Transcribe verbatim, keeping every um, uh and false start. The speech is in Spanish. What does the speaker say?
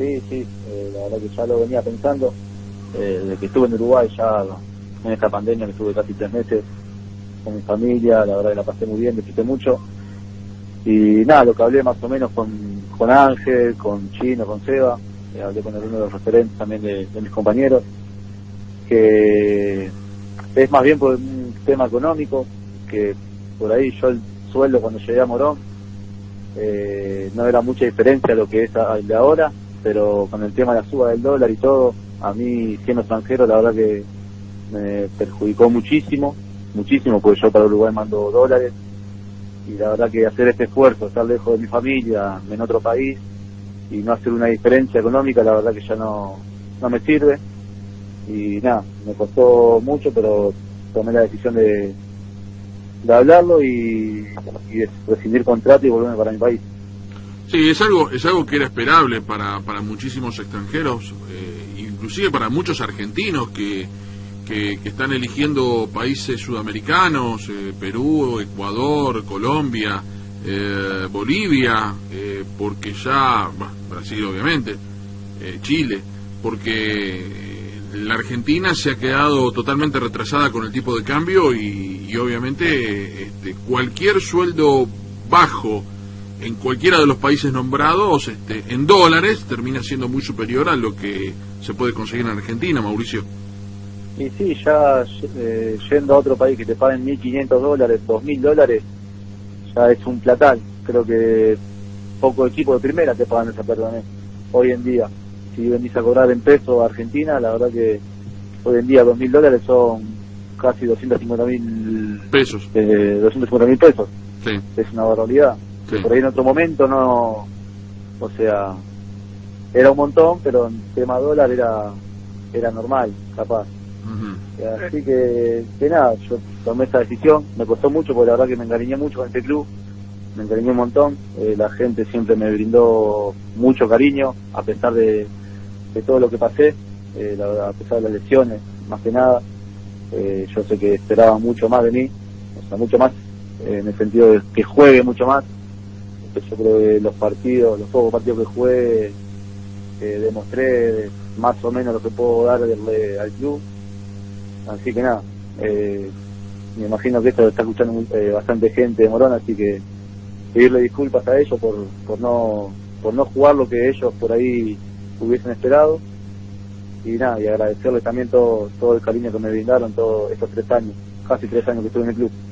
Sí, sí, eh, la verdad que ya lo venía pensando, eh, desde que estuve en Uruguay ya en esta pandemia, que estuve casi tres meses con mi familia, la verdad que la pasé muy bien, disfruté mucho. Y nada, lo que hablé más o menos con, con Ángel, con Chino, con Seba, eh, hablé con algunos de los referentes también de, de mis compañeros, que es más bien por un tema económico, que por ahí yo el sueldo cuando llegué a Morón eh, no era mucha diferencia a lo que es el de ahora, pero con el tema de la suba del dólar y todo, a mí siendo extranjero la verdad que me perjudicó muchísimo, muchísimo, porque yo para Uruguay mando dólares, y la verdad que hacer este esfuerzo, estar lejos de mi familia, en otro país, y no hacer una diferencia económica, la verdad que ya no, no me sirve. Y nada, me costó mucho, pero tomé la decisión de, de hablarlo y, y de rescindir contrato y volverme para mi país. Sí, es algo es algo que era esperable para, para muchísimos extranjeros, eh, inclusive para muchos argentinos que, que, que están eligiendo países sudamericanos, eh, Perú, Ecuador, Colombia, eh, Bolivia, eh, porque ya, bueno, Brasil obviamente, eh, Chile, porque la Argentina se ha quedado totalmente retrasada con el tipo de cambio y, y obviamente este, cualquier sueldo bajo en cualquiera de los países nombrados este, en dólares termina siendo muy superior a lo que se puede conseguir en Argentina, Mauricio. Y sí, ya eh, yendo a otro país que te paguen mil quinientos dólares, dos mil dólares, ya es un platal. Creo que poco equipo de primera te pagan esa plata, ¿eh? Hoy en día. Si venís a cobrar en pesos a Argentina, la verdad que hoy en día dos mil dólares son casi doscientos cincuenta mil pesos. Eh, doscientos cincuenta mil pesos. Sí. Es una barbaridad. Sí. Por ahí en otro momento no, o sea, era un montón, pero en tema dólar era era normal, capaz. Uh-huh. Así que, que nada, yo tomé esta decisión, me costó mucho porque la verdad que me encariñé mucho con este club, me encariñé un montón, eh, la gente siempre me brindó mucho cariño, a pesar de, de todo lo que pasé, eh, la verdad, a pesar de las lesiones, más que nada, eh, yo sé que esperaban mucho más de mí, o sea, mucho más, eh, en el sentido de que juegue mucho más. Yo creo que los partidos, los pocos partidos que jugué, eh, demostré más o menos lo que puedo darle al club. Así que nada, eh, me imagino que esto lo está escuchando eh, bastante gente de Morón, así que pedirle disculpas a ellos por, por no por no jugar lo que ellos por ahí hubiesen esperado. Y nada, y agradecerles también todo, todo el cariño que me brindaron todos estos tres años, casi tres años que estuve en el club.